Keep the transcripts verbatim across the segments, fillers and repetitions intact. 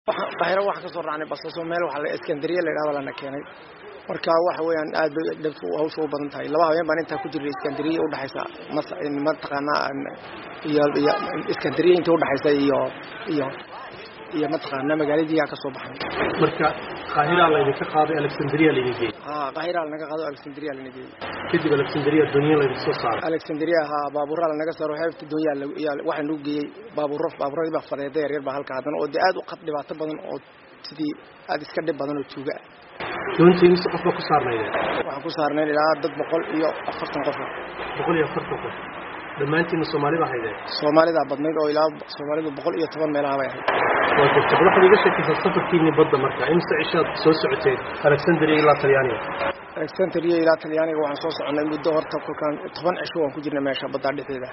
Qahiro wax ka soo raacnay basaso meel waxa la Iskandariya la yiraahdo lana keenay marka waxa weeyaan aad bay dadku hawsha u badan tahay laba habeen baan inta ku jiray Iskandariya u dhaxaysa masa in ma taqaana iyo Iskandariya inta u dhaxaysa iyo iyo iyo ma taqaana magaalada ka soo baxay marka Qahira la idinka qaaday Alexandria la idinka ah Qahira la naga qaado Alexandria la naga kadib Alexandria dunya la soo saaray Alexandria ha baabuur la naga soo xeebta dunya waxa lagu geeyay baabuur baabuuradii baa fareeday yar baa halka hadan oo aad u qad dhibaato badan oo sidii aad iska dhib badan oo tuuga doontii inta qof ku saarnay waxaan ku saarnay ilaa dad boqol iyo afartan qof boqol iyo afartan qof dhammaantiin Soomaalida hayday Soomaalida badnayd oo ilaa Soomaalida boqol iyo toban meel ah bay ahayd وكنت بروح لي قشة كيف سافرتيني بدأ مركا إمس عشات سو سعتين ألكسندريا إلى طليانيا ألكسندريا إلى طليانيا وعن صوص عن المدة هرتك كان طبعا عشوان كجرنا ماشى بدأ لثيذا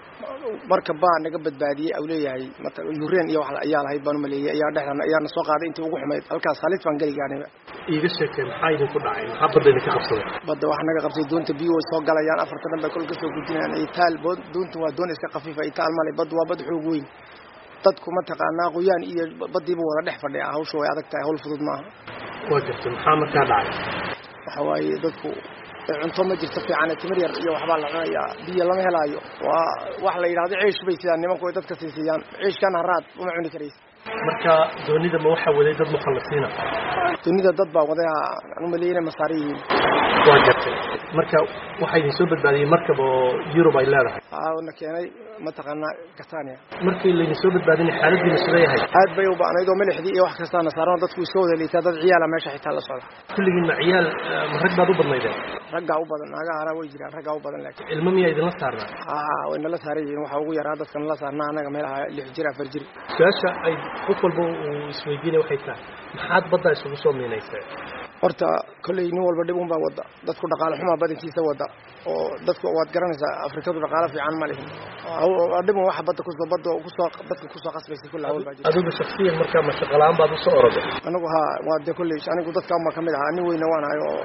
مركب بقى نقبض بادية أولية هي مثلا يورين يا واحد أيال هاي بانو مليه يا دحنا يا نسوق هذا أنت وقوح ما الكاس خليت فانجلي يعني إيه قشة كم حايد كل عين حبض إنك خبصة بدأ واحد نقبض في دون تبيو سوق على يان أفرت لما كل قصة كجرنا يعني إيتال بود دون توا دون إسك خفيفة إيتال مالي بدو وبد حقوقين dadku ma taqaanaa qoyaan iyo badiiba wada dhex fadhiya hawshu way adag tahay hawl fudud maaha wajibta maxamed ka dhacay waxa way dadku cunto ma jirto fiican timir yar iyo waxba la cunayaa biyo lama helaayo waa wax la yiraahdo ceesh bay sidaan nimanku dadka siisiyaan ceeshkan haraad uma cuni kareys marka doonida ma waxa waday dad mukhallasiina doonida dad baa waday anu maleeyna masaariyiin wajibta marka waxa idin soo badbaadiyay markab oo Europe ay leedahay aa wana keenay ma taqaana Catania markii la idin soo badbaadinay xaaladdiina sidee yahay aad bay u baanayd oo milixdii iyo wax kasta nasaaran dadku isoo wada liita dad ciyaal meesha xitaa la socda kulligiin ciyaal marag baad u badnaydeen ragga u badan naga hara way jiraan ragga u badan laakiin ilmo miya idin la saarnaa aa way nala saarayeen waxa ugu yaraa dadkan la saarnaa anaga meelaha lix jir afar jir su'aasha ay qof walba uu isweydiinay waxay tahay maxaad badda isugu soo miinaysay horta kulay nin walba dhib un baa wada dadku dhaqaale xumaa badankiisa wada oo dadku waad garanaysaa Afrikadu dhaqaale fiican ma leeyahay oo dhib wax badda ku soo badda ku soo dadku ku soo qasbaysa kullu hawl baa jira adigu shakhsiyan marka ma shaqalaan baad u soo oroday anigu ha waa de kulay anigu dadka ma kamid ah nin weyna waan ayo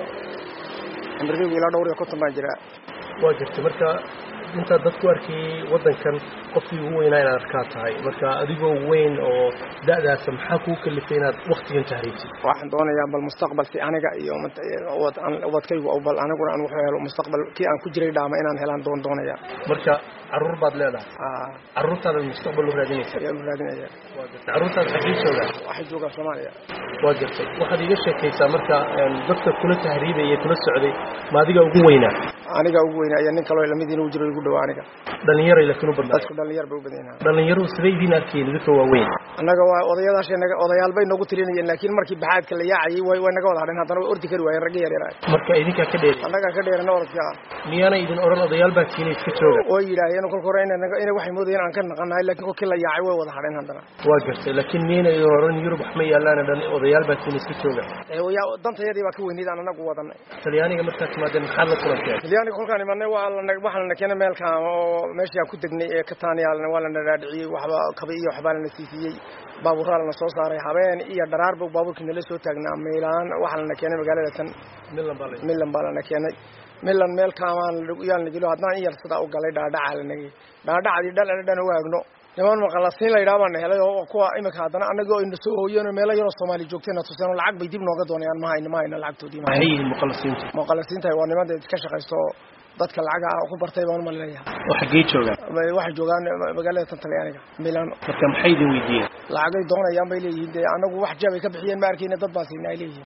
amriga ila dhowr iyo konton baan jira waa jirta marka inta dadku arkay wadankan qofkii ugu weynaa inaad arkaa tahay marka adigoo weyn oo da'daas maxaa ku kalifay inaad waqtigan tahriibtay waxaan doonayaa bal mustaqbalki aniga iyo wadkaygu oo bal aniguna aan wuxuu helo mustaqbalkii aan ku jiray dhaama inaan helaan doon doonaya marka carruur baad leedahay aa carruurtaada mustaqbal u raadinaysaa yaa raadinaya waa jirta carruurtaada xagee jooga waxay joogaa Soomaaliya waa jirta waxaad iga sheekaysaa marka dadka kula tahriibay kula socday ma adiga ugu weynaa aniga ugu weynaa ayaa nin kale oo lamid inuu jiro igu dhaw aniga dhalinyaro ila kanu badnaa dadku dhalinyaro bay u badnaa dhalinyaro sidee idin arkeen dadka waaweyn anaga waa odayadaasheena odayaal bay nagu tirinayeen laakiin markii baxaadka la yaacay way way naga wada hadheen hadana way ordi kari waayeen rag yar yar marka idinka ka dheer anaga ka dheerna orodka miyana idin oran odayaal baa tiinay iska jooga oo yiraahdeen kolka hore inaga inay waxay moodayeen aan ka naqanahay laakiin kolkii la yaacay way wada hadheen hadana waa jirtay laakiin miyana idin oran Europe wax ma yaalaan dhan odayaal baa tiinay iska jooga ee way dantayadii baa ka weynayd aan anagu wadanay Talyaaniga marka timaadeen maxaa la kulantay Talyaaniga kolkaan imanay waa la waxaan na keenay meel ka oo meesha ku degnay ee Catania waa la raadiciyay waxba kabi iyo waxba la siisiyay baabuurada la soo saaray habeen iyo dharaarba baabuurkii la soo taagnaa Milan waxaan na keenay magaalada tan Milan baa Milan baa la keenay Milan meel kaamaan lagu yaan nigilo hadna in yar sida u galay dhaadhaca la nagay dhaadhacadii dhal dhan waagno niman maqalasiin la yiraahdo baan helay oo kuwa imika hadana anagoo in soo hooyano meel yar Soomaali joogteena tusano lacag bay dib nooga doonayaan ma hayna ma hayna lacagtoodii ma hayna muqallasiinta muqallasiinta waa niman ka shaqeysto dadka lacag ku bartay baan ma leeyahay waxa geey jooga waxa joogaan magaalada Talyaaniga Milan marka maxay idin weydiiyeen lacag ay doonayaan bay leeyihiin anagu wax jabay ka bixiyeen ma arkayna dad baa siinay leeyihiin